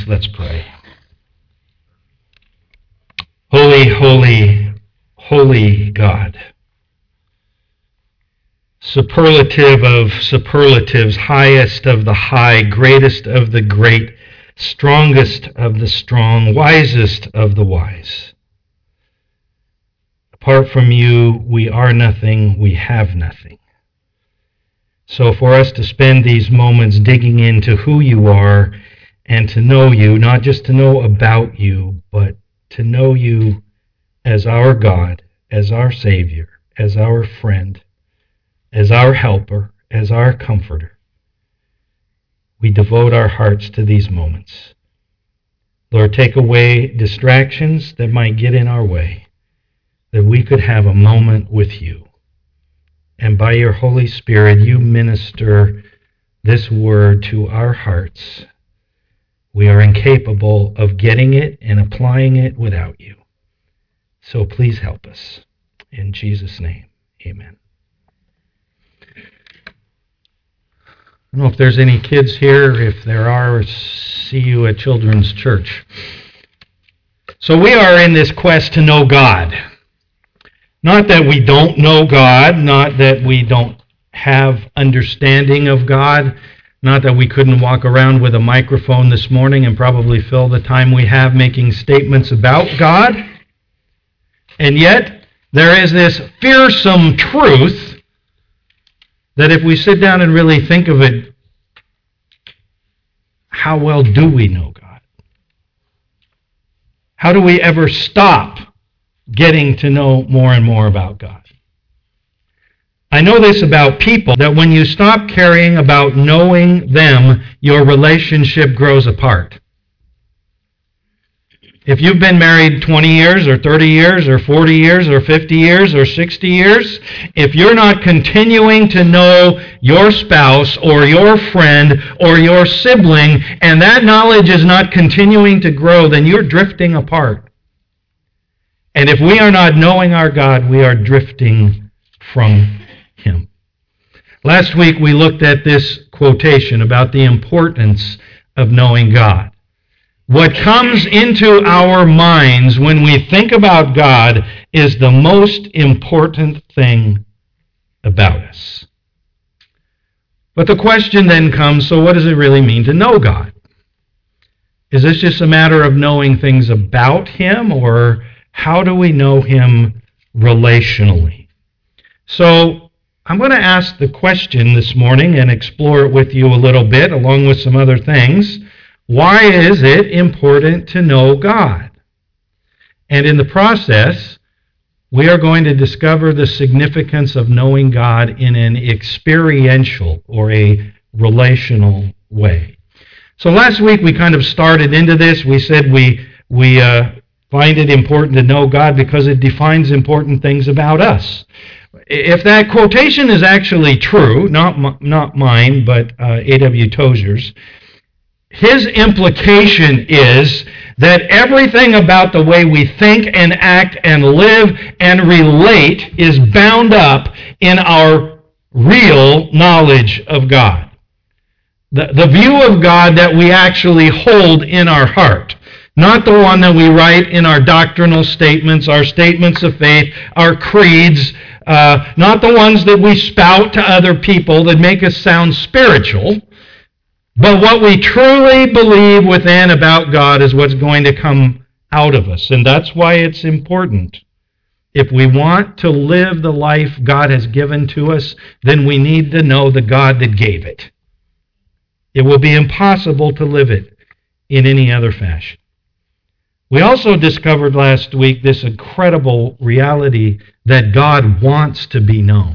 Let's pray. Holy, holy, holy God, superlative of superlatives, highest of the high, greatest of the great, strongest of the strong, wisest of the wise. Apart from you, we are nothing, we have nothing. So for us to spend these moments digging into who you are and to know you, not just to know about you, but to know you as our God, as our Savior, as our friend, as our helper, as our comforter. We devote our hearts to these moments. Lord, take away distractions that might get in our way, that we could have a moment with you. And by your Holy Spirit, you minister this word to our hearts. We are incapable of getting it and applying it without you. So please help us. In Jesus' name, amen. I don't know if there's any kids here. If there are, see you at Children's Church. So we are in this quest to know God. Not that we don't know God, not that we don't have understanding of God, not that we couldn't walk around with a microphone this morning and probably fill the time we have making statements about God. And yet, there is this fearsome truth that if we sit down and really think of it, how well do we know God? How do we ever stop getting to know more and more about God? I know this about people, that when you stop caring about knowing them, your relationship grows apart. If you've been married 20 years or 30 years or 40 years or 50 years or 60 years, if you're not continuing to know your spouse or your friend or your sibling, and that knowledge is not continuing to grow, then you're drifting apart. And if we are not knowing our God, we are drifting from Him. Last week we looked at this quotation about the importance of knowing God. What comes into our minds when we think about God is the most important thing about us. But the question then comes, so what does it really mean to know God? Is this just a matter of knowing things about Him, or how do we know Him relationally? So I'm going to ask the question this morning and explore it with you a little bit, along with some other things. Why is it important to know God? And in the process, we are going to discover the significance of knowing God in an experiential or a relational way. So last week we kind of started into this. We said we find it important to know God because it defines important things about us. If that quotation is actually true, not mine, but A.W. Tozer's, his implication is that everything about the way we think and act and live and relate is bound up in our real knowledge of God. The view of God that we actually hold in our heart. Not the one that we write in our doctrinal statements, our statements of faith, our creeds, not the ones that we spout to other people that make us sound spiritual, but what we truly believe within about God is what's going to come out of us. And that's why it's important. If we want to live the life God has given to us, then we need to know the God that gave it. It will be impossible to live it in any other fashion. We also discovered last week this incredible reality that God wants to be known.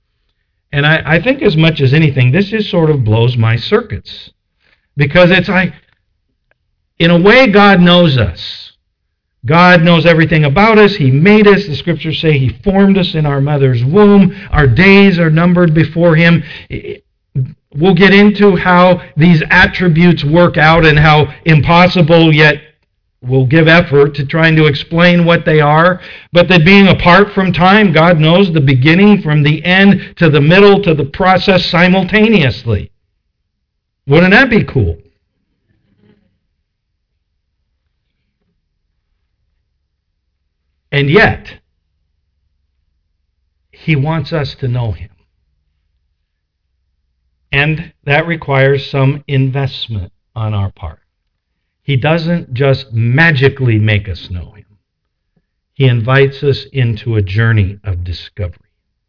And I think as much as anything, this just sort of blows my circuits. Because it's like, in a way, God knows us. God knows everything about us. He made us. The Scriptures say He formed us in our mother's womb. Our days are numbered before Him. We'll get into how these attributes work out and how impossible, yet we'll give effort to trying to explain what they are. But that being apart from time, God knows the beginning from the end to the middle to the process simultaneously. Wouldn't that be cool? And yet, He wants us to know Him. And that requires some investment on our part. He doesn't just magically make us know Him. He invites us into a journey of discovery.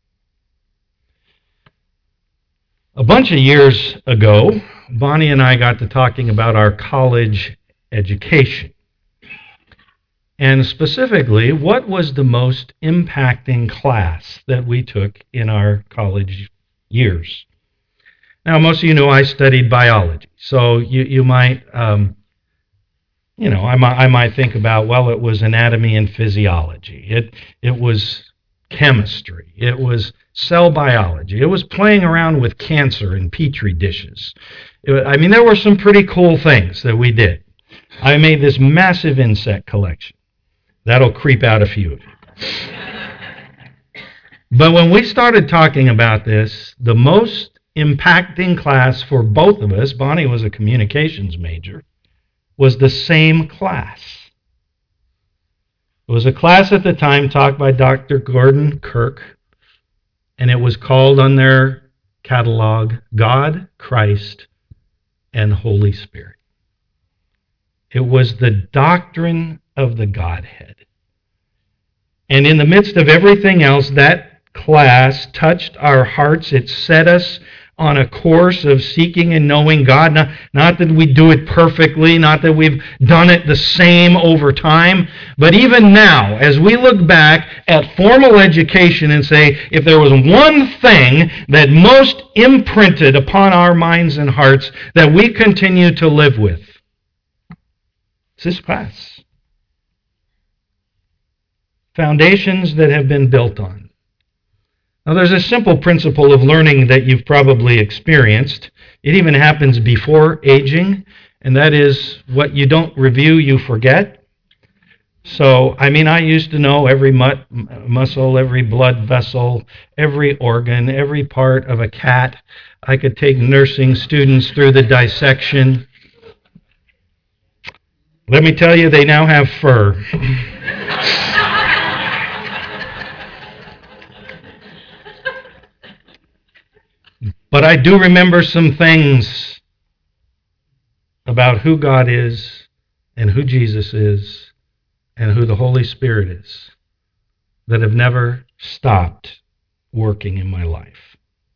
A bunch of years ago, Bonnie and I got to talking about our college education. And specifically, what was the most impacting class that we took in our college years? Now, most of you know I studied biology, so you might, I might think about, well, it was anatomy and physiology. It was chemistry. It was cell biology. It was playing around with cancer in petri dishes. There were some pretty cool things that we did. I made this massive insect collection. That'll creep out a few of you. But when we started talking about this, the most impacting class for both of us, Bonnie was a communications major, was the same class. It was a class at the time taught by Dr. Gordon Kirk, and it was called on their catalog, God, Christ, and Holy Spirit. It was the doctrine of the Godhead. And in the midst of everything else, that class touched our hearts. It set us on a course of seeking and knowing God. Not that we do it perfectly, not that we've done it the same over time, but even now, as we look back at formal education and say, if there was one thing that most imprinted upon our minds and hearts that we continue to live with, it's this class. Foundations that have been built on. Now, there's a simple principle of learning that you've probably experienced. It even happens before aging, and that is what you don't review, you forget. So, I used to know every muscle, every blood vessel, every organ, every part of a cat. I could take nursing students through the dissection. Let me tell you, they now have fur. But I do remember some things about who God is and who Jesus is and who the Holy Spirit is that have never stopped working in my life.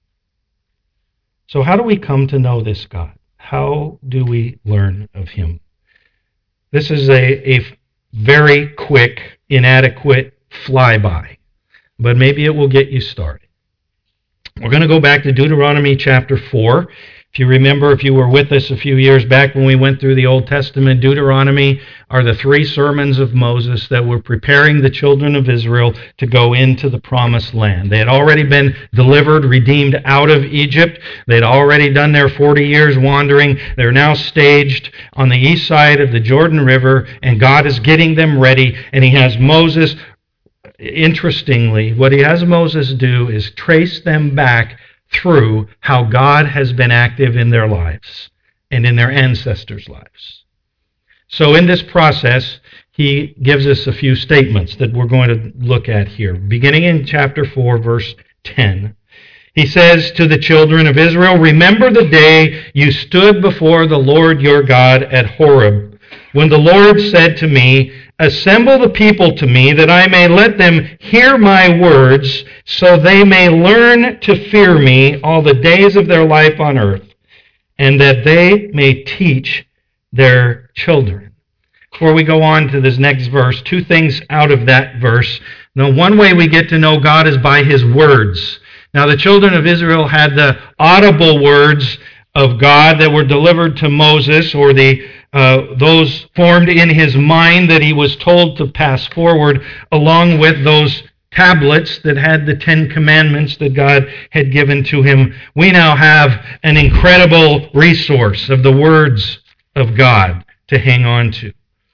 So how do we come to know this God? How do we learn of Him? This is a very quick, inadequate flyby, but maybe it will get you started. We're going to go back to Deuteronomy chapter 4. If you remember, if you were with us a few years back when we went through the Old Testament, Deuteronomy are the 3 sermons of Moses that were preparing the children of Israel to go into the promised land. They had already been delivered, redeemed out of Egypt. They'd already done their 40 years wandering. They're now staged on the east side of the Jordan River, and God is getting them ready, and He has Moses. Interestingly, what He has Moses do is trace them back through how God has been active in their lives and in their ancestors' lives. So in this process, He gives us a few statements that we're going to look at here. Beginning in chapter 4, verse 10, He says to the children of Israel, "Remember the day you stood before the Lord your God at Horeb, when the Lord said to me, 'Assemble the people to me, that I may let them hear my words, so they may learn to fear me all the days of their life on earth, and that they may teach their children.'" Before we go on to this next verse, 2 things out of that verse. Now, one way we get to know God is by His words. Now, the children of Israel had the audible words of God that were delivered to Moses, or those formed in his mind that he was told to pass forward, along with those tablets that had the 10 commandments that God had given to him. We now have an incredible resource of the words of God to hang on to.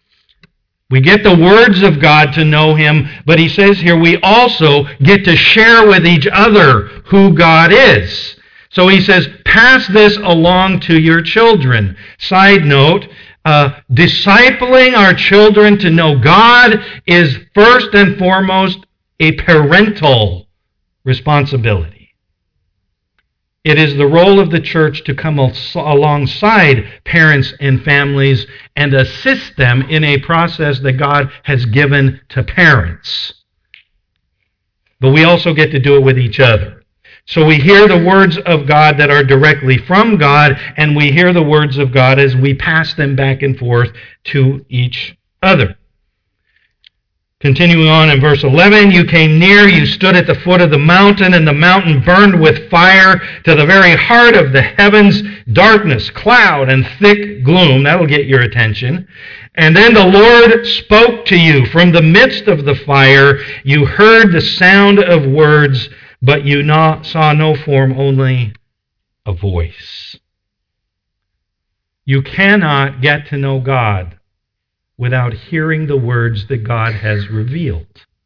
We get the words of God to know Him, but He says here we also get to share with each other who God is. So He says, pass this along to your children. Side note, Discipling our children to know God is first and foremost a parental responsibility. It is the role of the church to come alongside parents and families and assist them in a process that God has given to parents. But we also get to do it with each other. So we hear the words of God that are directly from God, and we hear the words of God as we pass them back and forth to each other. Continuing on in verse 11, you came near, you stood at the foot of the mountain, and the mountain burned with fire to the very heart of the heavens, darkness, cloud, and thick gloom. That'll get your attention. And then the Lord spoke to you from the midst of the fire. You heard the sound of words, but you saw no form, only a voice. You cannot get to know God without hearing the words that God has revealed.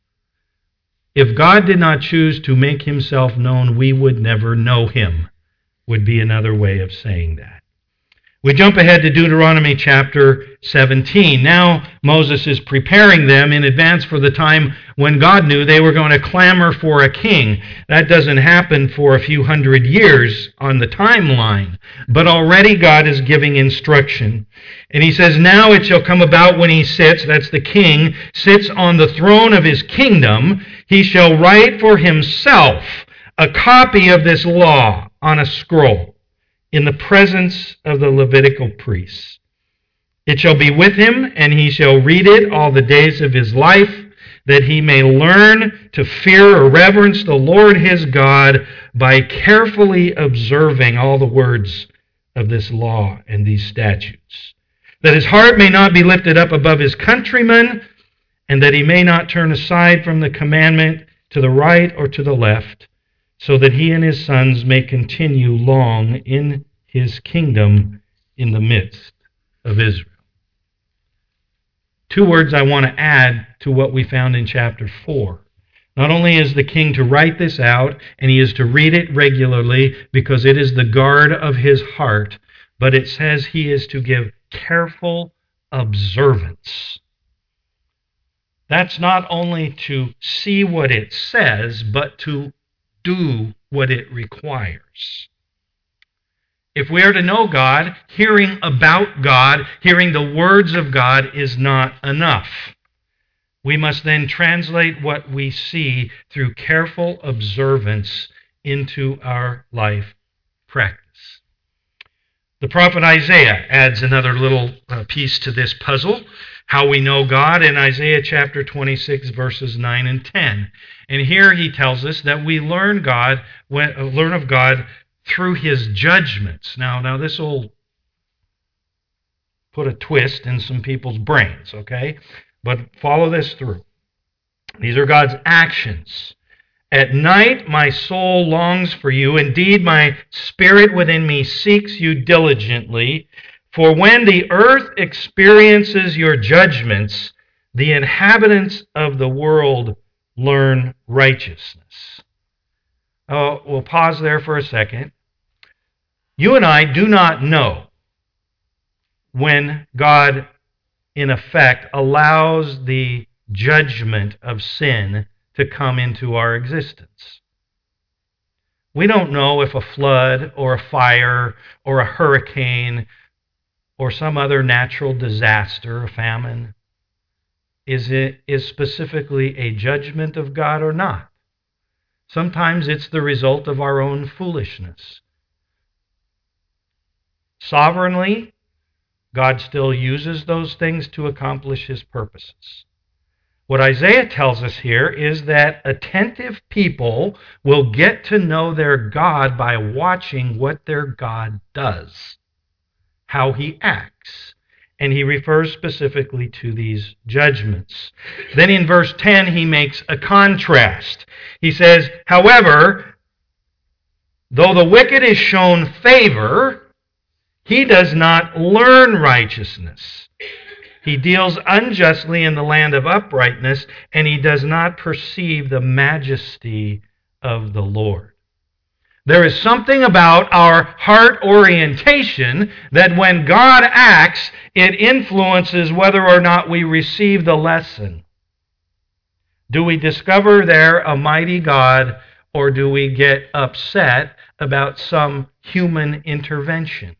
If God did not choose to make himself known, we would never know him, would be another way of saying that. We jump ahead to Deuteronomy chapter 17. Now Moses is preparing them in advance for the time when God knew they were going to clamor for a king. That doesn't happen for a few hundred years on the timeline, but already God is giving instruction. And he says, now it shall come about when he sits, that's the king, sits on the throne of his kingdom, he shall write for himself a copy of this law on a scroll in the presence of the Levitical priests. It shall be with him, and he shall read it all the days of his life, that he may learn to fear or reverence the Lord his God by carefully observing all the words of this law and these statutes, that his heart may not be lifted up above his countrymen, and that he may not turn aside from the commandment to the right or to the left, so that he and his sons may continue long in his kingdom in the midst of Israel. Two words I want to add to what we found in chapter 4. Not only is the king to write this out, and he is to read it regularly because it is the guard of his heart, but it says he is to give careful observance. That's not only to see what it says, but to do what it requires. If we are to know God, hearing about God, hearing the words of God is not enough. We must then translate what we see through careful observance into our life practice. The prophet Isaiah adds another little piece to this puzzle, how we know God, in Isaiah chapter 26, verses 9 and 10. And here he tells us that we learn of God through his judgments. Now this will put a twist in some people's brains, okay? But follow this through. These are God's actions. At night my soul longs for you. Indeed, my spirit within me seeks you diligently. For when the earth experiences your judgments, the inhabitants of the world learn righteousness. Oh, we'll pause there for a second. You and I do not know when God, in effect, allows the judgment of sin to come into our existence. We don't know if a flood or a fire or a hurricane or some other natural disaster, a famine, is specifically a judgment of God or not. Sometimes it's the result of our own foolishness. Sovereignly, God still uses those things to accomplish his purposes. What Isaiah tells us here is that attentive people will get to know their God by watching what their God does, how he acts. And he refers specifically to these judgments. Then in verse 10, he makes a contrast. He says, however, though the wicked is shown favor, he does not learn righteousness. He deals unjustly in the land of uprightness, and he does not perceive the majesty of the Lord. There is something about our heart orientation that when God acts, it influences whether or not we receive the lesson. Do we discover there a mighty God, or do we get upset about some human intervention?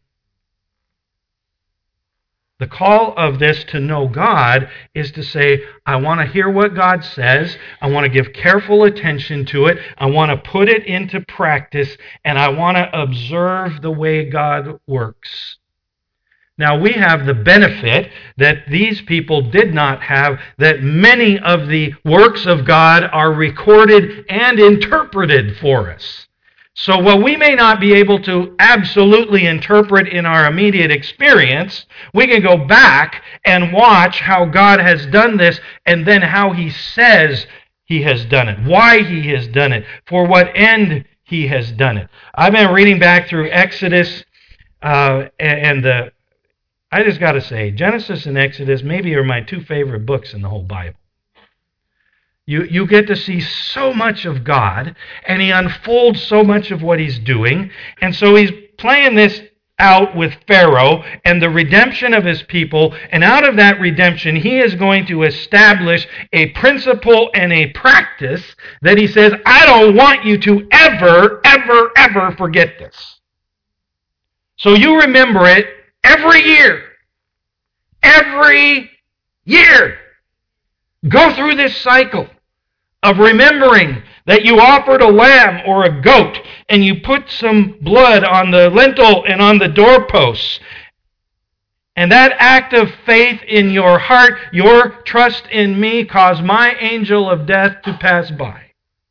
The call of this to know God is to say, I want to hear what God says. I want to give careful attention to it. I want to put it into practice, and I want to observe the way God works. Now, we have the benefit that these people did not have, that many of the works of God are recorded and interpreted for us. So while we may not be able to absolutely interpret in our immediate experience, we can go back and watch how God has done this, and then how He says He has done it, why He has done it, for what end He has done it. I've been reading back through Exodus, I just got to say, Genesis and Exodus maybe are my two favorite books in the whole Bible. You get to see so much of God, and He unfolds so much of what He's doing. And so He's playing this out with Pharaoh and the redemption of his people. And out of that redemption, He is going to establish a principle and a practice that He says, I don't want you to ever forget this. So you remember it every year. Every year. Go through this cycle of remembering that you offered a lamb or a goat, and you put some blood on the lintel and on the doorposts. And that act of faith in your heart, your trust in me, caused my angel of death to pass by.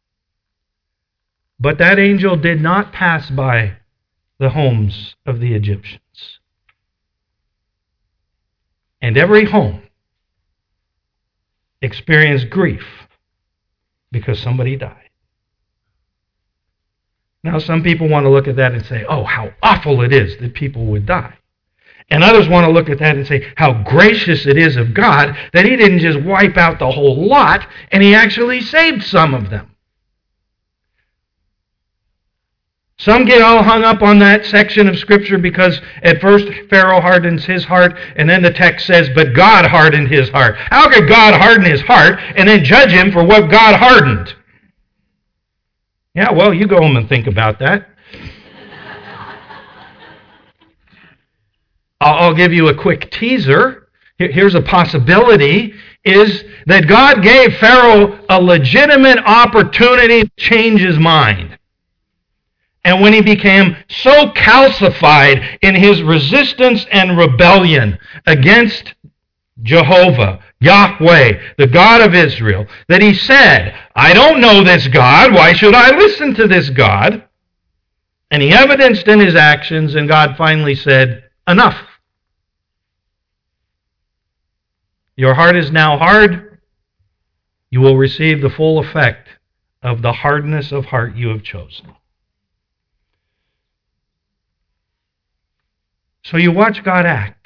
But that angel did not pass by the homes of the Egyptians. And every home experienced grief because somebody died. Now, some people want to look at that and say, oh, how awful it is that people would die. And others want to look at that and say, how gracious it is of God that He didn't just wipe out the whole lot, and He actually saved some of them. Some get all hung up on that section of Scripture because at first Pharaoh hardens his heart, and then the text says, but God hardened his heart. How could God harden his heart and then judge him for what God hardened? Yeah, well, you go home and think about that. I'll give you a quick teaser. Here's a possibility, is that God gave Pharaoh a legitimate opportunity to change his mind. And when he became so calcified in his resistance and rebellion against Jehovah, Yahweh, the God of Israel, that he said, I don't know this God, why should I listen to this God? And he evidenced in his actions, and God finally said, enough. Your heart is now hard. You will receive the full effect of the hardness of heart you have chosen. So you watch God act.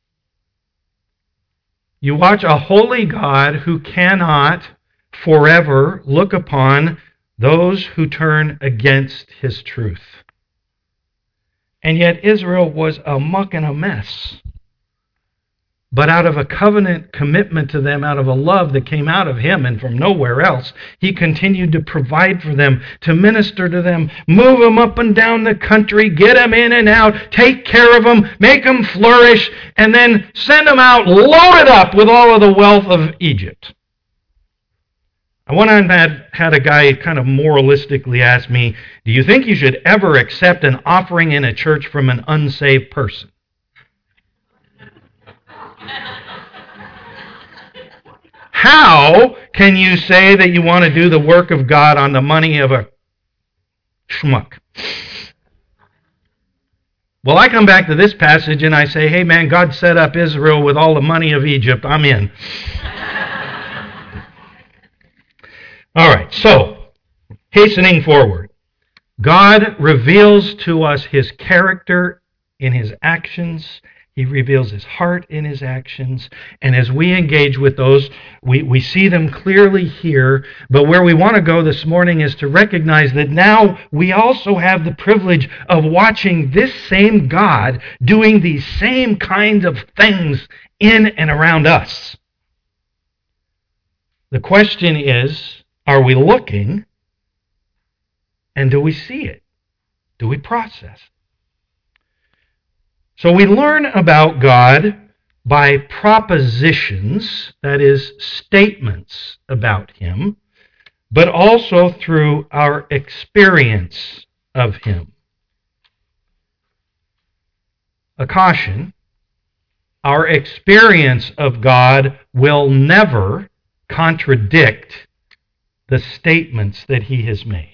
You watch a holy God who cannot forever look upon those who turn against His truth. And yet Israel was a muck and a mess. But out of a covenant commitment to them, out of a love that came out of Him and from nowhere else, He continued to provide for them, to minister to them, move them up and down the country, get them in and out, take care of them, make them flourish, and then send them out loaded up with all of the wealth of Egypt. I one time had a guy kind of moralistically ask me, do you think you should ever accept an offering in a church from an unsaved person? How can you say that you want to do the work of God on the money of a schmuck? Well, I come back to this passage and I say, hey man, God set up Israel with all the money of Egypt. I'm in. All right, so, hastening forward. God reveals to us His character in His actions. He reveals His heart in His actions. And as we engage with those, we see them clearly here. But where we want to go this morning is to recognize that now we also have the privilege of watching this same God doing these same kinds of things in and around us. The question is, are we looking, and do we see it? Do we process? So we learn about God by propositions, that is, statements about Him, but also through our experience of Him. A caution, our experience of God will never contradict the statements that He has made.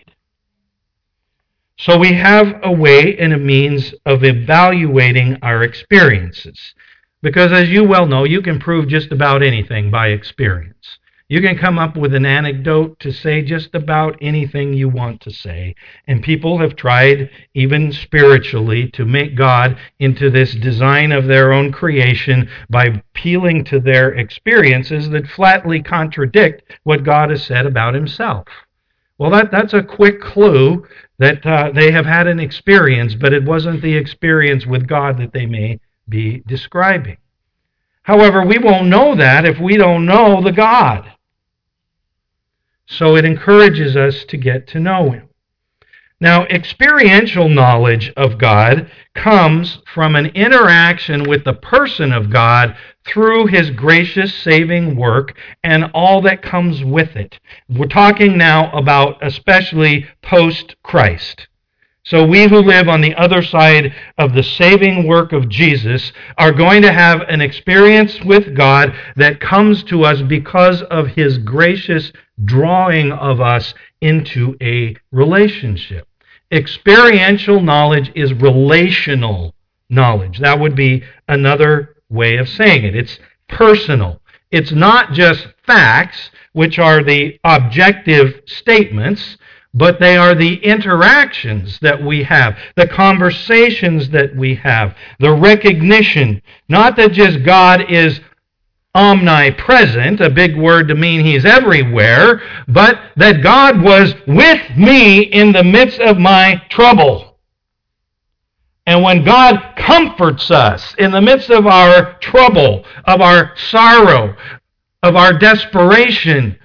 So we have a way and a means of evaluating our experiences. Because as you well know, you can prove just about anything by experience. You can come up with an anecdote to say just about anything you want to say. And people have tried, even spiritually, to make God into this design of their own creation by appealing to their experiences that flatly contradict what God has said about Himself. Well, that's a quick clue that they have had an experience, but it wasn't the experience with God that they may be describing. However, we won't know that if we don't know the God. So it encourages us to get to know Him. Now, experiential knowledge of God comes from an interaction with the person of God through His gracious saving work and all that comes with it. We're talking now about especially post-Christ. So we who live on the other side of the saving work of Jesus are going to have an experience with God that comes to us because of His gracious drawing of us into a relationship. Experiential knowledge is relational knowledge. That would be another way of saying it. It's personal. It's not just facts, which are the objective statements, but they are the interactions that we have, the conversations that we have, the recognition. Not that just God is omnipresent, a big word to mean He's everywhere, but that God was with me in the midst of my trouble. And when God comforts us in the midst of our trouble, of our sorrow, of our desperation,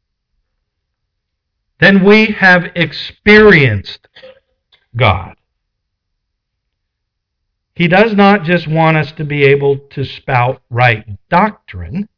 then we have experienced God. He does not just want us to be able to spout right doctrine.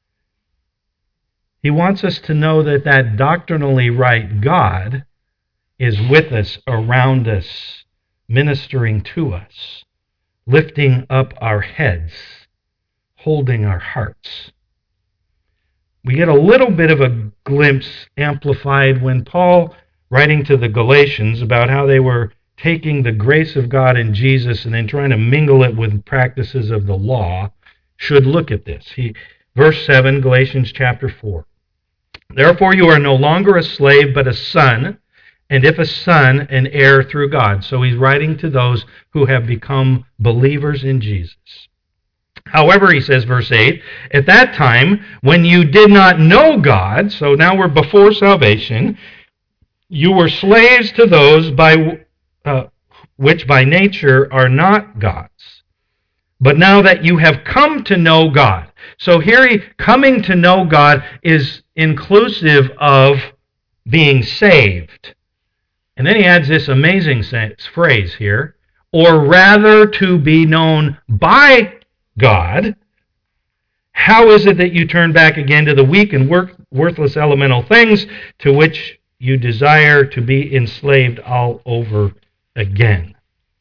He wants us to know that that doctrinally right God is with us, around us, ministering to us, lifting up our heads, holding our hearts. We get a little bit of a glimpse amplified when Paul, writing to the Galatians about how they were taking the grace of God in Jesus and then trying to mingle it with practices of the law, should look at this. Verse 7, Galatians chapter 4. Therefore you are no longer a slave, but a son, and if a son, an heir through God. So he's writing to those who have become believers in Jesus. However, he says, verse 8, at that time, when you did not know God, so now we're before salvation, you were slaves to those which by nature are not God's. But now that you have come to know God. So here, coming to know God is inclusive of being saved. And then he adds this amazing phrase here, or rather to be known by God. How is it that you turn back again to the weak and worthless elemental things to which you desire to be enslaved all over again?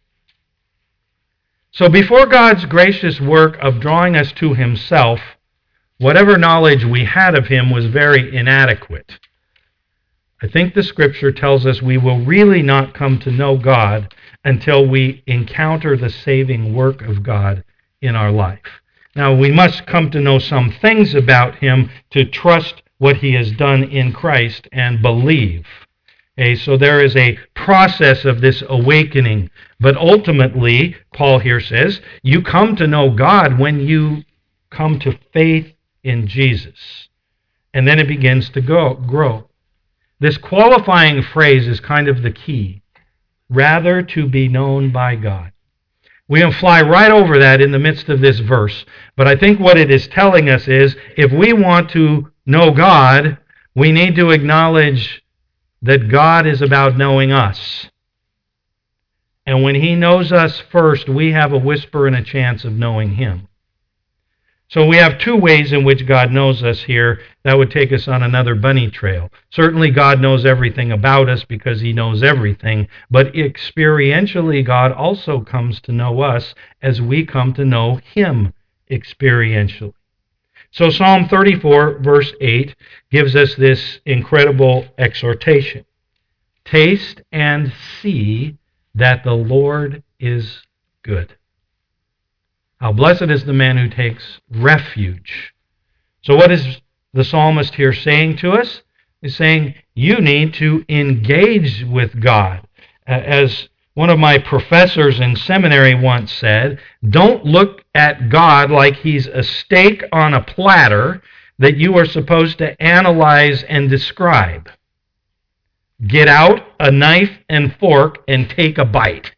So before God's gracious work of drawing us to Himself, whatever knowledge we had of Him was very inadequate. I think the Scripture tells us we will really not come to know God until we encounter the saving work of God in our life. Now, we must come to know some things about Him to trust what He has done in Christ and believe. Okay, so there is a process of this awakening. But ultimately, Paul here says, you come to know God when you come to faith in Jesus. And then it begins to grow. This qualifying phrase is kind of the key. Rather to be known by God. We can fly right over that in the midst of this verse. But I think what it is telling us is, if we want to know God, we need to acknowledge that God is about knowing us. And when He knows us first, we have a whisper and a chance of knowing Him. So we have two ways in which God knows us here. That would take us on another bunny trail. Certainly God knows everything about us because He knows everything. But experientially, God also comes to know us as we come to know Him experientially. So Psalm 34, verse 8, gives us this incredible exhortation. Taste and see that the Lord is good. How blessed is the man who takes refuge. So what is the psalmist here saying to us? He's saying you need to engage with God. As one of my professors in seminary once said, don't look at God like He's a steak on a platter that you are supposed to analyze and describe. Get out a knife and fork and take a bite.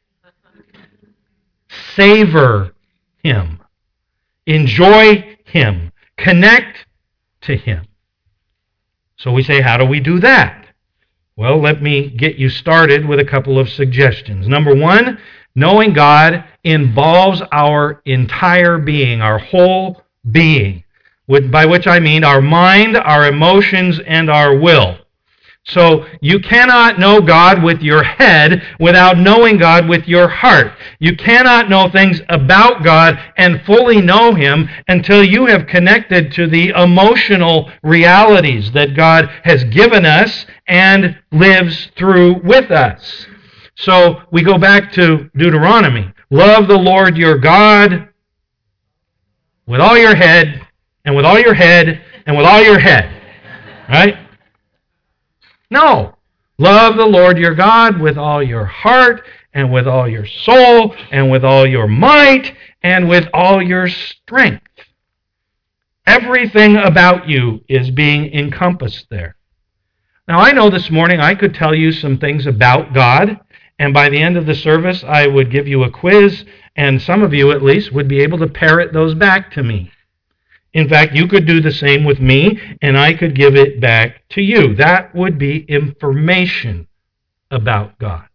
Savor Him. Enjoy Him. Connect to Him. So we say, how do we do that? Well, let me get you started with a couple of suggestions. Number one, knowing God involves our entire being, our whole being, by which I mean our mind, our emotions, and our will. So you cannot know God with your head without knowing God with your heart. You cannot know things about God and fully know Him until you have connected to the emotional realities that God has given us and lives through with us. So we go back to Deuteronomy. Love the Lord your God with all your head, and with all your head, and with all your head. Right? No. Love the Lord your God with all your heart, and with all your soul, and with all your might, and with all your strength. Everything about you is being encompassed there. Now, I know this morning I could tell you some things about God, and by the end of the service I would give you a quiz, and some of you at least would be able to parrot those back to me. In fact, you could do the same with me, and I could give it back to you. That would be information about God.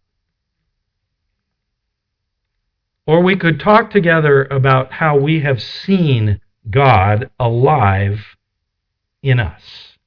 Or we could talk together about how we have seen God alive in us.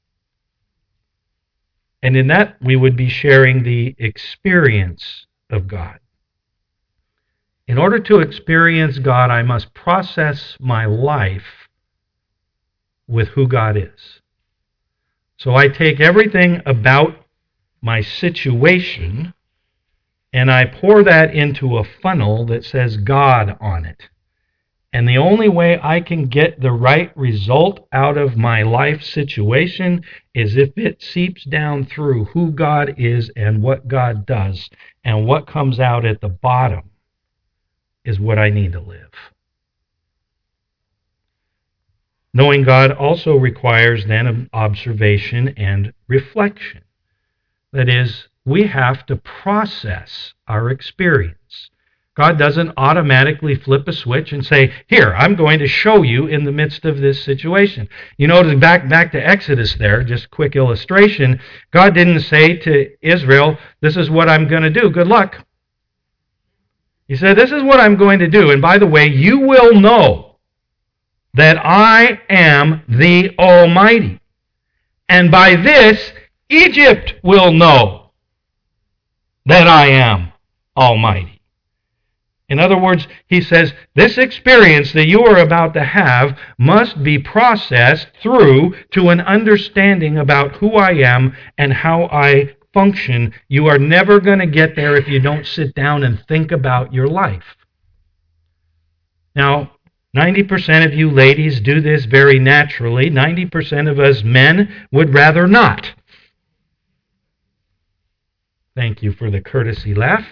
And in that, we would be sharing the experience of God. In order to experience God, I must process my life with who God is. So I take everything about my situation and I pour that into a funnel that says God on it. And the only way I can get the right result out of my life situation is if it seeps down through who God is and what God does. And what comes out at the bottom is what I need to live. Knowing God also requires then observation and reflection. That is, we have to process our experience. God doesn't automatically flip a switch and say, here, I'm going to show you in the midst of this situation. You notice back to Exodus there, just quick illustration, God didn't say to Israel, this is what I'm going to do, good luck. He said, this is what I'm going to do, and by the way, you will know that I am the Almighty. And by this, Egypt will know that I am Almighty. In other words, he says, this experience that you are about to have must be processed through to an understanding about who I am and how I function. You are never going to get there if you don't sit down and think about your life. Now, 90% of you ladies do this very naturally. 90% of us men would rather not. Thank you for the courtesy laugh.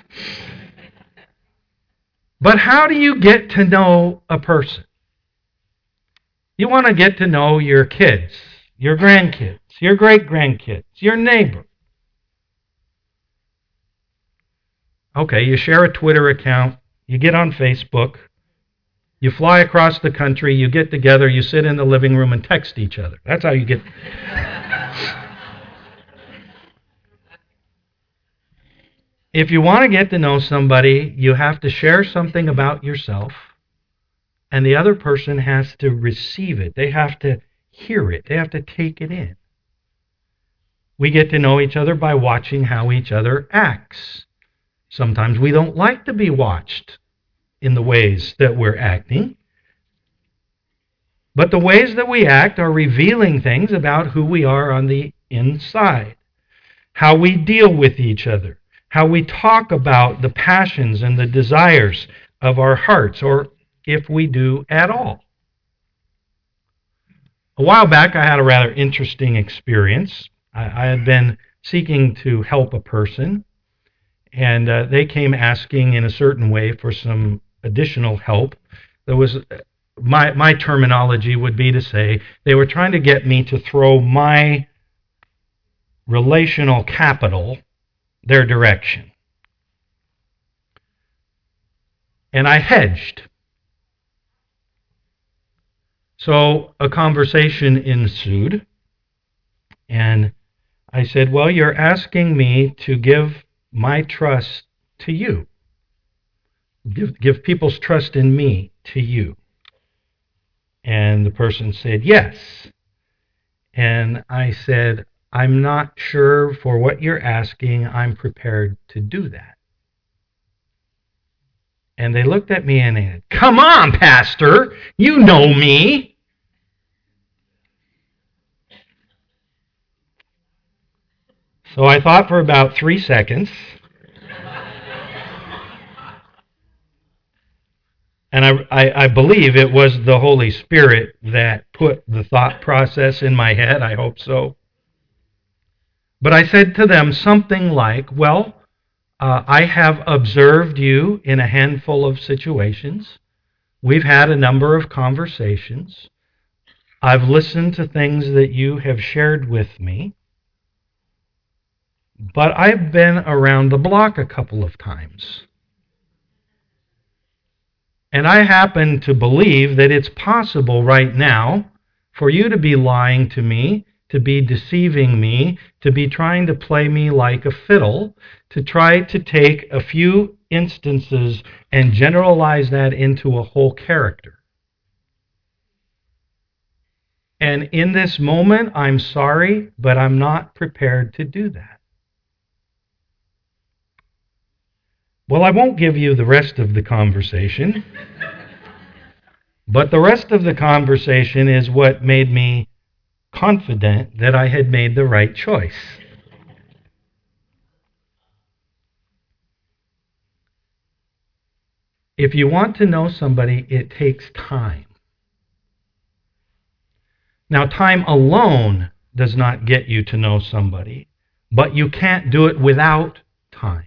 But how do you get to know a person? You want to get to know your kids, your grandkids, your great-grandkids, your neighbor. Okay, you share a Twitter account, you get on Facebook, you fly across the country, you get together, you sit in the living room and text each other. That's how you get... If you want to get to know somebody, you have to share something about yourself, and the other person has to receive it. They have to hear it. They have to take it in. We get to know each other by watching how each other acts. Sometimes we don't like to be watched in the ways that we're acting. But the ways that we act are revealing things about who we are on the inside. How we deal with each other. How we talk about the passions and the desires of our hearts, or if we do at all. A while back, I had a rather interesting experience. I had been seeking to help a person, and they came asking in a certain way for some additional help. There was my terminology would be to say they were trying to get me to throw my relational capital their direction. And I hedged. So a conversation ensued, and I said, well, you're asking me to give my trust to you. Give people's trust in me to you. And the person said, yes. And I said, I'm not sure for what you're asking. I'm prepared to do that. And they looked at me and they said, come on, Pastor, you know me. So I thought for about 3 seconds. And I believe it was the Holy Spirit that put the thought process in my head. I hope so. But I said to them something like, well, I have observed you in a handful of situations. We've had a number of conversations. I've listened to things that you have shared with me. But I've been around the block a couple of times. And I happen to believe that it's possible right now for you to be lying to me, to be deceiving me, to be trying to play me like a fiddle, to try to take a few instances and generalize that into a whole character. And in this moment, I'm sorry, but I'm not prepared to do that. Well, I won't give you the rest of the conversation, but the rest of the conversation is what made me confident that I had made the right choice. If you want to know somebody, it takes time. Now, time alone does not get you to know somebody, but you can't do it without time.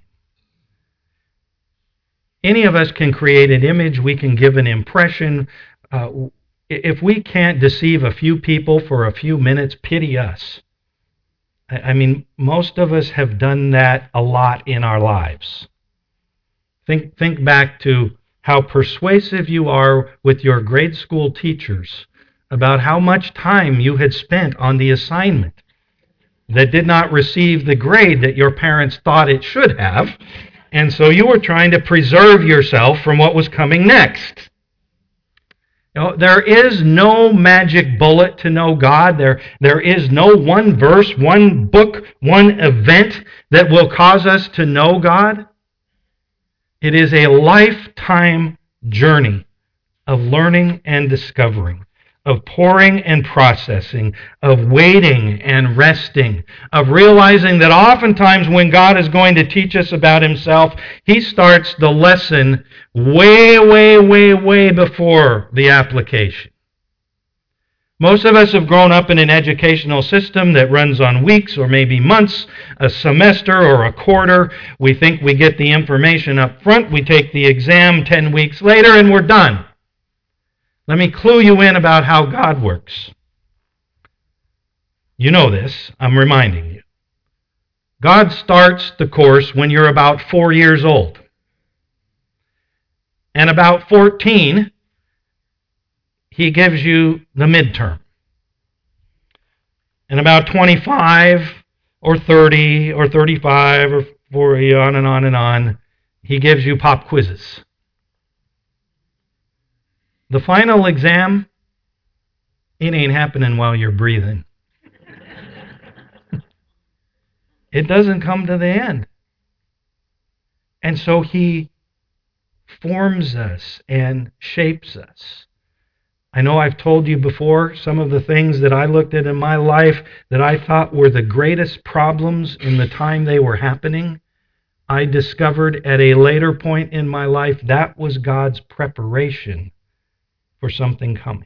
Any of us can create an image, we can give an impression. If we can't deceive a few people for a few minutes, pity us. I mean, most of us have done that a lot in our lives. Think back to how persuasive you are with your grade school teachers about how much time you had spent on the assignment that did not receive the grade that your parents thought it should have. And so you were trying to preserve yourself from what was coming next. You know, there is no magic bullet to know God. There is no one verse, one book, one event that will cause us to know God. It is a lifetime journey of learning and discovering, of pouring and processing, of waiting and resting, of realizing that oftentimes when God is going to teach us about Himself, He starts the lesson way before the application. Most of us have grown up in an educational system that runs on weeks or maybe months, a semester or a quarter. We think we get the information up front, we take the exam 10 weeks later, and we're done. Let me clue you in about how God works. You know this, I'm reminding you. God starts the course when you're about 4 years old. And about 14, He gives you the midterm. And about 25 or 30 or 35 or 40, on and on and on, He gives you pop quizzes. The final exam, it ain't happening while you're breathing. It doesn't come to the end. And so He forms us and shapes us. I know I've told you before some of the things that I looked at in my life that I thought were the greatest problems in the time they were happening. I discovered at a later point in my life that was God's preparation for something coming.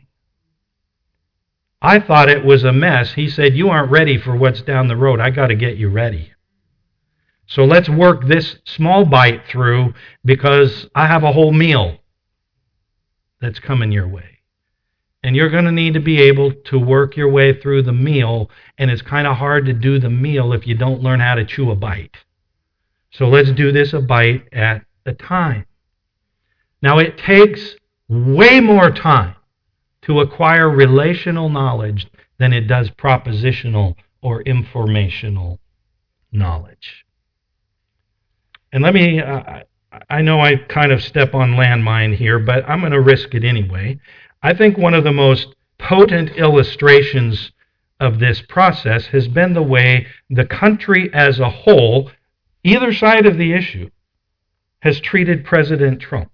I thought it was a mess. He said, you aren't ready for what's down the road. I got to get you ready. So let's work this small bite through because I have a whole meal that's coming your way. And you're going to need to be able to work your way through the meal, and it's kind of hard to do the meal if you don't learn how to chew a bite. So let's do this a bite at a time. Now it takes way more time to acquire relational knowledge than it does propositional or informational knowledge. And let me, I know I kind of step on landmine here, but I'm going to risk it anyway. I think one of the most potent illustrations of this process has been the way the country as a whole, either side of the issue, has treated President Trump.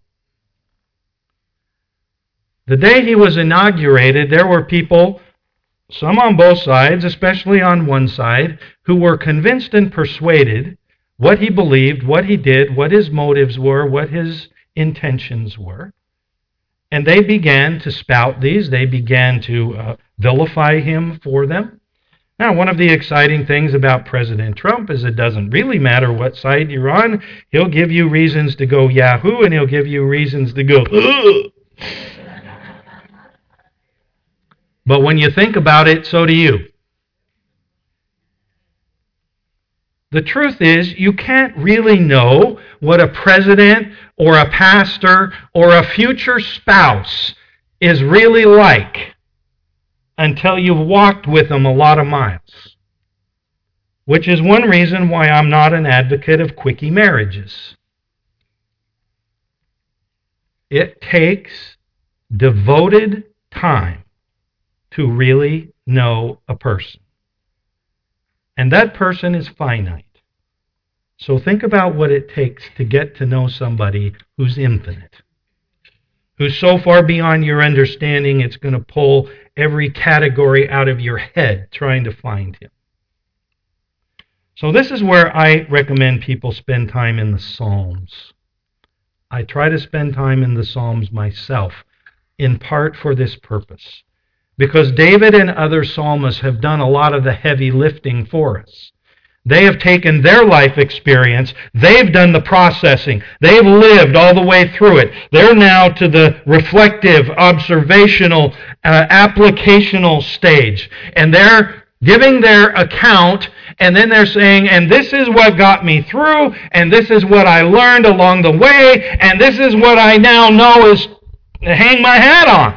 The day he was inaugurated, there were people, some on both sides, especially on one side, who were convinced and persuaded what he believed, what he did, what his motives were, what his intentions were. And they began to spout these. They began to vilify him for them. Now, one of the exciting things about President Trump is it doesn't really matter what side you're on. He'll give you reasons to go yahoo, and he'll give you reasons to go ugh. But when you think about it, so do you. The truth is, you can't really know what a president or a pastor or a future spouse is really like until you've walked with them a lot of miles. Which is one reason why I'm not an advocate of quickie marriages. It takes devoted time to really know a person. And that person is finite. So think about what it takes to get to know somebody who's infinite, who's so far beyond your understanding it's going to pull every category out of your head trying to find him. So this is where I recommend people spend time in the Psalms. I try to spend time in the Psalms myself, in part for this purpose. Because David and other psalmists have done a lot of the heavy lifting for us. They have taken their life experience, they've done the processing, they've lived all the way through it. They're now to the reflective, observational, applicational stage. And they're giving their account, and then they're saying, and this is what got me through, and this is what I learned along the way, and this is what I now know is to hang my hat on.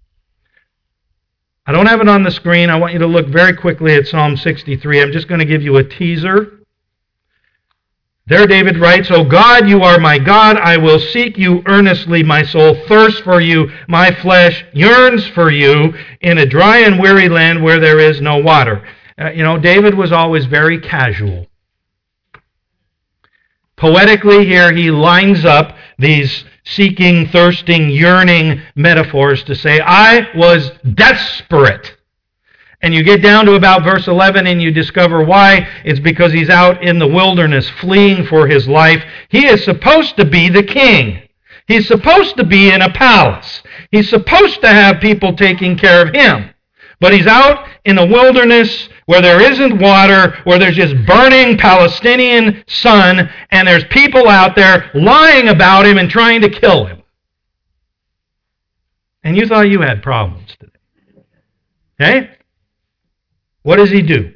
I don't have it on the screen. I want you to look very quickly at Psalm 63. I'm just going to give you a teaser. There David writes, O God, you are my God. I will seek you earnestly. My soul thirsts for you. My flesh yearns for you in a dry and weary land where there is no water. David was always very casual. Poetically here, he lines up these seeking, thirsting, yearning metaphors to say, I was desperate. And you get down to about verse 11 and you discover why. It's because he's out in the wilderness fleeing for his life. He is supposed to be the king. He's supposed to be in a palace. He's supposed to have people taking care of him. But he's out in a wilderness where there isn't water, where there's just burning Palestinian sun, and there's people out there lying about him and trying to kill him. And you thought you had problems today. Okay? What does he do?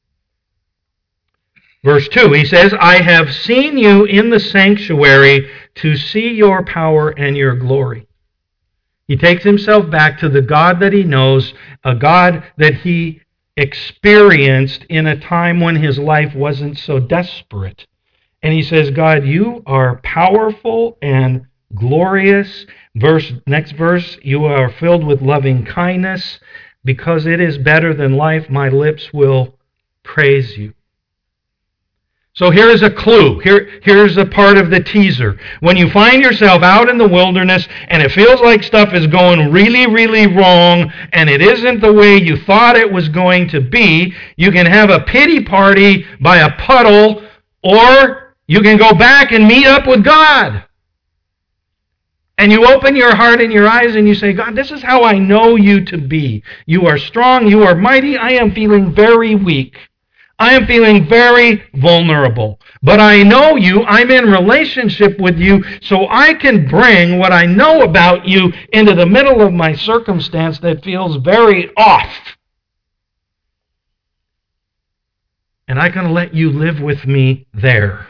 Verse 2, he says, I have seen you in the sanctuary to see your power and your glory. He takes himself back to the God that he knows, a God that he experienced in a time when his life wasn't so desperate. And he says, God, you are powerful and glorious. Next verse, you are filled with loving kindness. Because it is better than life, my lips will praise you. So here is a clue. Here's a part of the teaser. When you find yourself out in the wilderness and it feels like stuff is going really, really wrong and it isn't the way you thought it was going to be, you can have a pity party by a puddle, or you can go back and meet up with God. And you open your heart and your eyes and you say, God, this is how I know you to be. You are strong. You are mighty. I am feeling very weak. I am feeling very vulnerable. But I know you. I'm in relationship with you, so I can bring what I know about you into the middle of my circumstance that feels very off. And I can let you live with me there.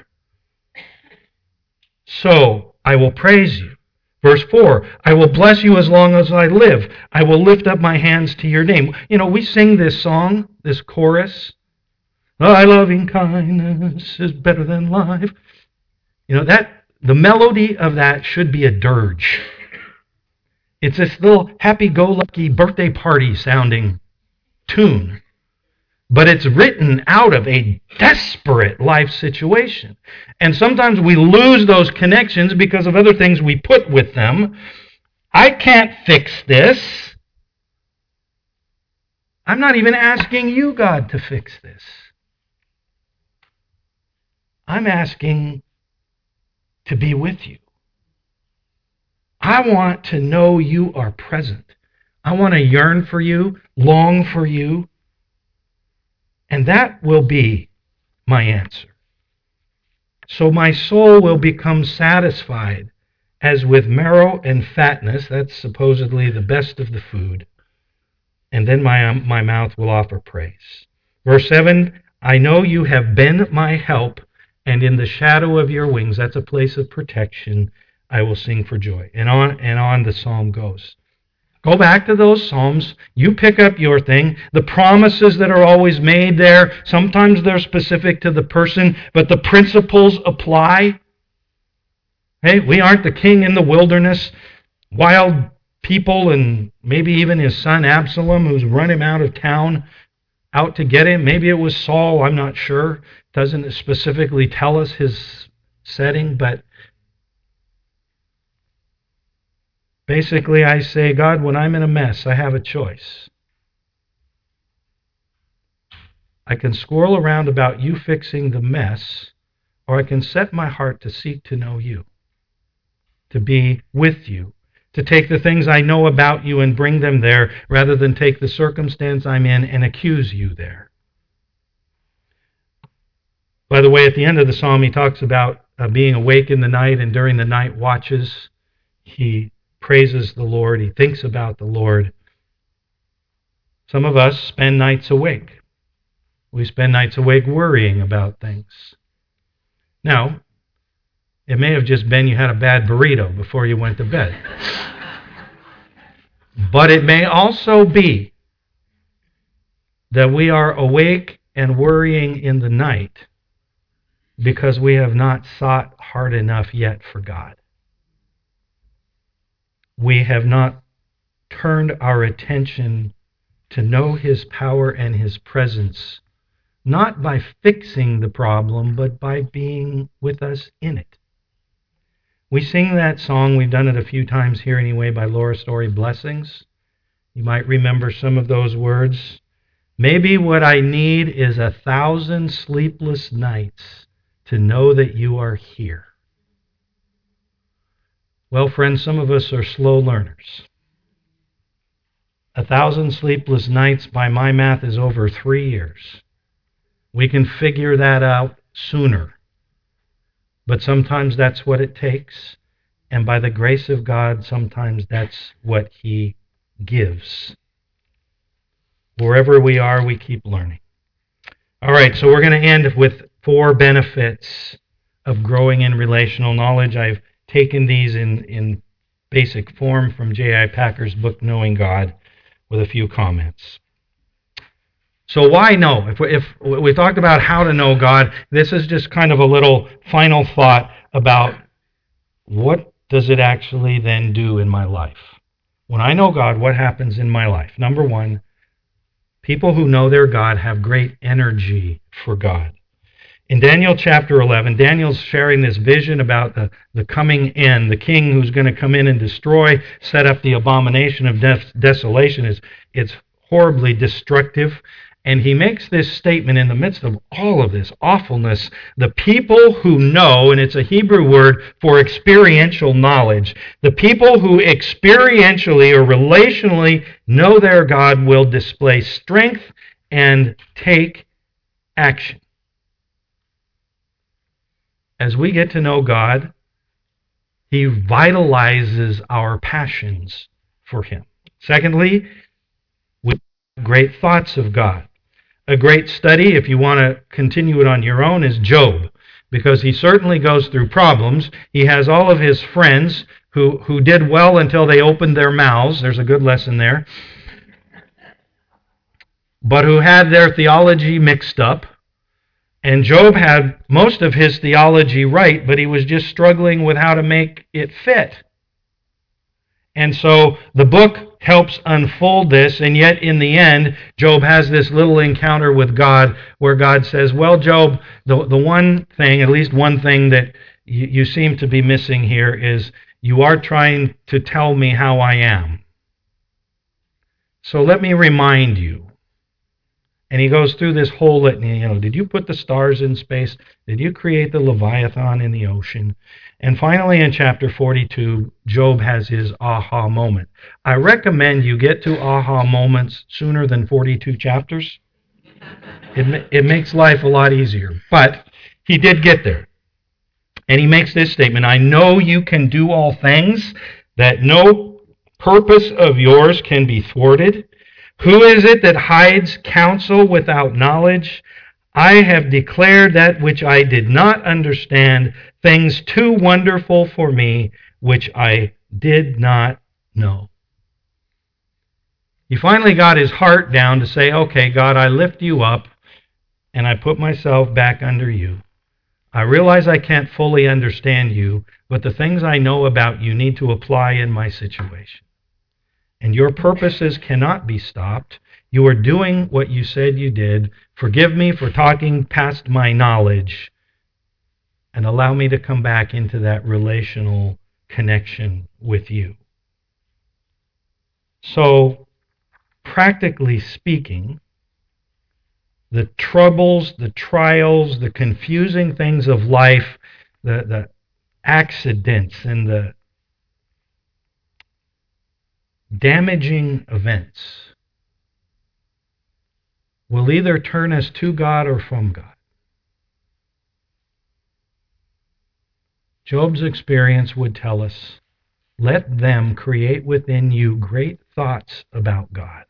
So I will praise you. Verse 4, I will bless you as long as I live. I will lift up my hands to your name. You know, we sing this song, this chorus. Thy loving kindness is better than life. You know, the melody of that should be a dirge. It's this little happy-go-lucky birthday party sounding tune. But it's written out of a desperate life situation. And sometimes we lose those connections because of other things we put with them. I can't fix this. I'm not even asking you, God, to fix this. I'm asking to be with you. I want to know you are present. I want to yearn for you, long for you. And that will be my answer. So my soul will become satisfied as with marrow and fatness. That's supposedly the best of the food. And then my mouth will offer praise. Verse 7, I know you have been my help, and in the shadow of your wings, that's a place of protection, I will sing for joy. And on the psalm goes. Go back to those Psalms. You pick up your thing. The promises that are always made there, sometimes they're specific to the person, but the principles apply. Hey, we aren't the king in the wilderness. Wild people and maybe even his son Absalom, who's run him out of town, out to get him. Maybe it was Saul, I'm not sure. Doesn't specifically tell us his setting, but basically, I say, God, when I'm in a mess, I have a choice. I can squirrel around about you fixing the mess, or I can set my heart to seek to know you, to be with you, to take the things I know about you and bring them there, rather than take the circumstance I'm in and accuse you there. By the way, at the end of the psalm, he talks about being awake in the night, and during the night watches, he praises the Lord. He thinks about the Lord. Some of us spend nights awake. We spend nights awake worrying about things. Now, it may have just been you had a bad burrito before you went to bed. But it may also be that we are awake and worrying in the night because we have not sought hard enough yet for God. We have not turned our attention to know His power and His presence, not by fixing the problem, but by being with us in it. We sing that song, we've done it a few times here anyway, by Laura Story, Blessings. You might remember some of those words. Maybe what I need is 1,000 sleepless nights to know that you are here. Well, friends, some of us are slow learners. 1,000 sleepless nights by my math is over 3 years. We can figure that out sooner. But sometimes that's what it takes. And by the grace of God, sometimes that's what He gives. Wherever we are, we keep learning. All right, so we're going to end with 4 benefits of growing in relational knowledge. I've taken these in basic form from J.I. Packer's book, Knowing God, with a few comments. So why know? If we talked about how to know God, this is just kind of a little final thought about what does it actually then do in my life? When I know God, what happens in my life? Number 1, people who know their God have great energy for God. In Daniel chapter 11, Daniel's sharing this vision about the coming end, the king who's going to come in and destroy, set up the abomination of desolation. It's horribly destructive. And he makes this statement in the midst of all of this awfulness. The people who know, and it's a Hebrew word for experiential knowledge, the people who experientially or relationally know their God will display strength and take action. As we get to know God, He vitalizes our passions for Him. Secondly, we have great thoughts of God. A great study, if you want to continue it on your own, is Job, because he certainly goes through problems. He has all of his friends who did well until they opened their mouths. There's a good lesson there. But who had their theology mixed up. And Job had most of his theology right, but he was just struggling with how to make it fit. And so the book helps unfold this, and yet in the end, Job has this little encounter with God where God says, well, Job, the one thing, at least one thing that you seem to be missing here is you are trying to tell me how I am. So let me remind you. And he goes through this whole litany, did you put the stars in space? Did you create the Leviathan in the ocean? And finally, in chapter 42, Job has his aha moment. I recommend you get to aha moments sooner than 42 chapters. It makes life a lot easier. But he did get there. And he makes this statement, I know you can do all things, that no purpose of yours can be thwarted. Who is it that hides counsel without knowledge? I have declared that which I did not understand, things too wonderful for me, which I did not know. He finally got his heart down to say, okay, God, I lift you up, and I put myself back under you. I realize I can't fully understand you, but the things I know about you need to apply in my situation. And your purposes cannot be stopped. You are doing what you said you did. Forgive me for talking past my knowledge, and allow me to come back into that relational connection with you. So, practically speaking, the troubles, the trials, the confusing things of life, the accidents and the damaging events will either turn us to God or from God. Job's experience would tell us, let them create within you great thoughts about God.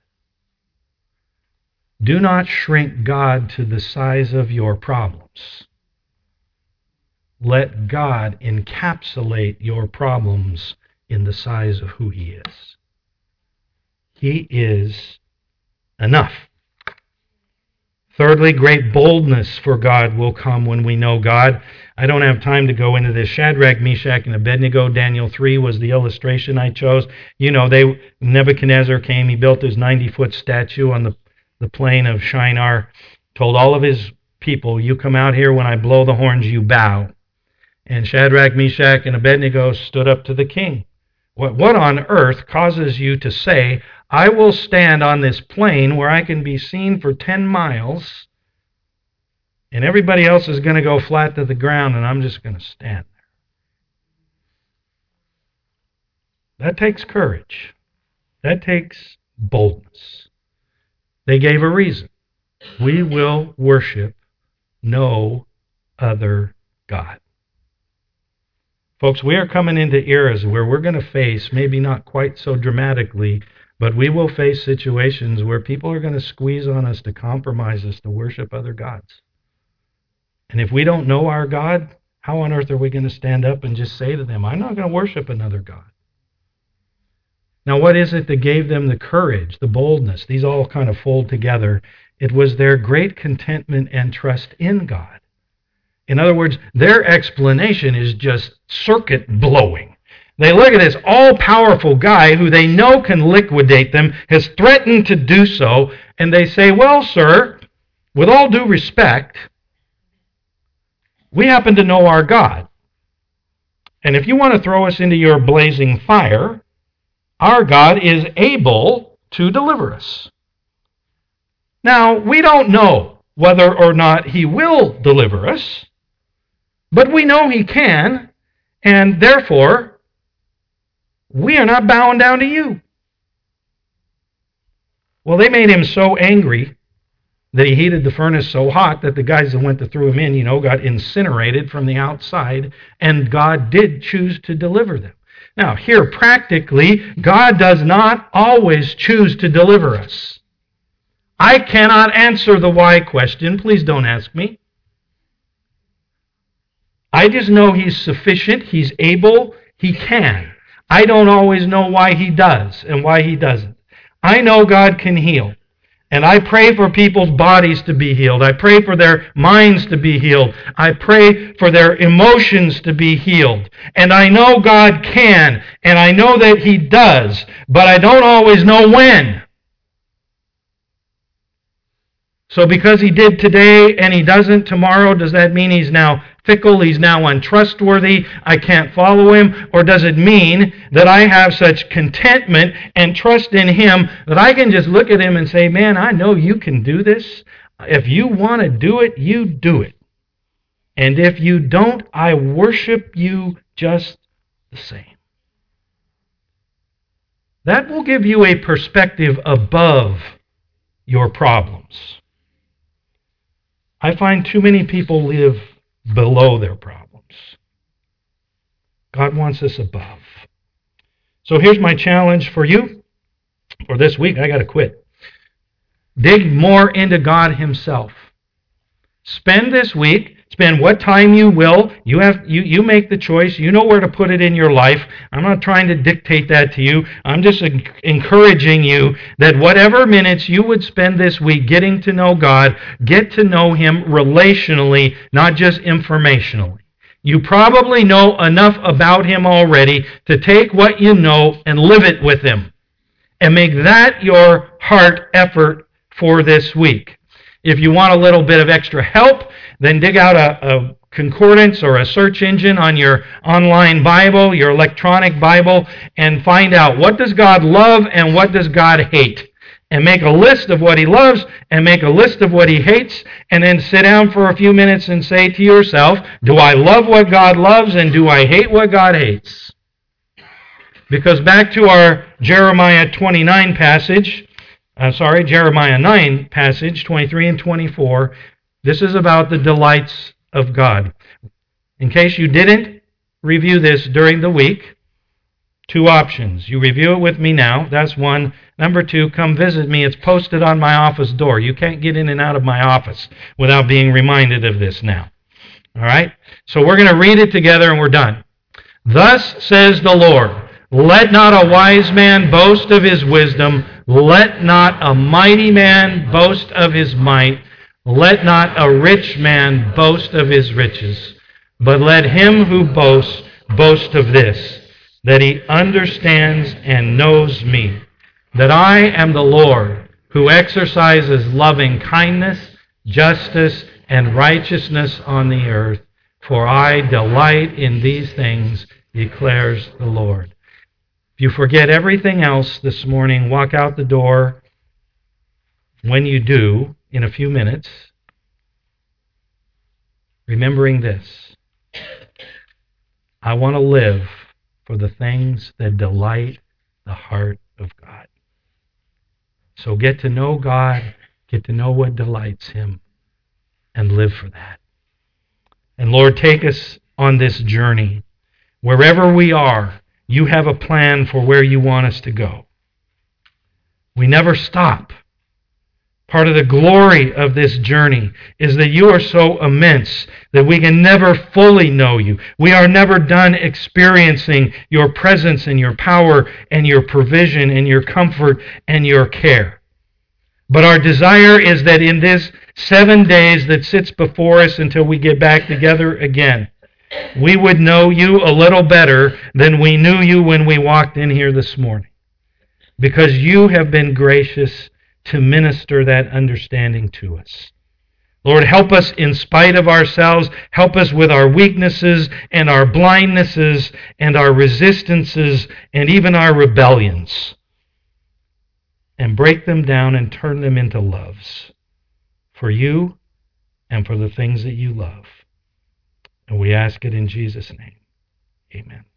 Do not shrink God to the size of your problems. Let God encapsulate your problems in the size of who He is. He is enough. Thirdly, great boldness for God will come when we know God. I don't have time to go into this. Shadrach, Meshach, and Abednego, Daniel 3 was the illustration I chose. Nebuchadnezzar came, he built his 90-foot statue on the plain of Shinar, told all of his people, you come out here when I blow the horns, you bow. And Shadrach, Meshach, and Abednego stood up to the king. What on earth causes you to say, I will stand on this plain where I can be seen for 10 miles, and everybody else is going to go flat to the ground, and I'm just going to stand there? That takes courage. That takes boldness. They gave a reason. We will worship no other God. Folks, we are coming into eras where we're going to face, maybe not quite so dramatically, but we will face situations where people are going to squeeze on us to compromise us to worship other gods. And if we don't know our God, how on earth are we going to stand up and just say to them, I'm not going to worship another God? Now, what is it that gave them the courage, the boldness? These all kind of fold together. It was their great contentment and trust in God. In other words, their explanation is just circuit blowing. They look at this all-powerful guy who they know can liquidate them, has threatened to do so, and they say, well, sir, with all due respect, we happen to know our God. And if you want to throw us into your blazing fire, our God is able to deliver us. Now, we don't know whether or not He will deliver us, but we know He can, and therefore, we are not bowing down to you. Well, they made him so angry that he heated the furnace so hot that the guys that went to throw him in, got incinerated from the outside, and God did choose to deliver them. Now, here practically, God does not always choose to deliver us. I cannot answer the why question. Please don't ask me. I just know He's sufficient, He's able, He can. I don't always know why He does and why He doesn't. I know God can heal. And I pray for people's bodies to be healed. I pray for their minds to be healed. I pray for their emotions to be healed. And I know God can, and I know that He does, but I don't always know when. So because He did today and He doesn't tomorrow, does that mean He's now fickle, He's now untrustworthy, I can't follow Him? Or does it mean that I have such contentment and trust in Him that I can just look at Him and say, man, I know you can do this. If you want to do it, you do it. And if you don't, I worship you just the same. That will give you a perspective above your problems. I find too many people live below their problems. God wants us above. So here's my challenge for you. For this week, I got to quit. Dig more into God Himself. Spend this week, spend what time you will. You make the choice. You know where to put it in your life. I'm not trying to dictate that to you. I'm just encouraging you that whatever minutes you would spend this week getting to know God, get to know Him relationally, not just informationally. You probably know enough about Him already to take what you know and live it with Him. And make that your heart effort for this week. If you want a little bit of extra help, then dig out a concordance or a search engine on your online Bible, your electronic Bible, and find out what does God love and what does God hate. And make a list of what He loves and make a list of what He hates, and then sit down for a few minutes and say to yourself, do I love what God loves and do I hate what God hates? Because back to our Jeremiah 29 passage, Jeremiah 9 passage, 23 and 24, this is about the delights of God. In case you didn't review this during the week, two options. You review it with me now. That's one. Number two, come visit me. It's posted on my office door. You can't get in and out of my office without being reminded of this now. All right? So we're going to read it together and we're done. Thus says the Lord, let not a wise man boast of his wisdom. Let not a mighty man boast of his might. Let not a rich man boast of his riches. But let him who boasts boast of this, that he understands and knows me, that I am the Lord, who exercises loving kindness, justice, and righteousness on the earth. For I delight in these things, declares the Lord. If you forget everything else this morning, walk out the door. When you do, in a few minutes, remembering this, I want to live for the things that delight the heart of God. So get to know God, get to know what delights Him, and live for that. And Lord, take us on this journey. Wherever we are, you have a plan for where you want us to go. We never stop. Part of the glory of this journey is that you are so immense that we can never fully know you. We are never done experiencing your presence and your power and your provision and your comfort and your care. But our desire is that in this 7 days that sits before us until we get back together again, we would know you a little better than we knew you when we walked in here this morning. Because you have been gracious to minister that understanding to us. Lord, help us in spite of ourselves. Help us with our weaknesses and our blindnesses and our resistances and even our rebellions. And break them down and turn them into loves for you and for the things that you love. And we ask it in Jesus' name. Amen.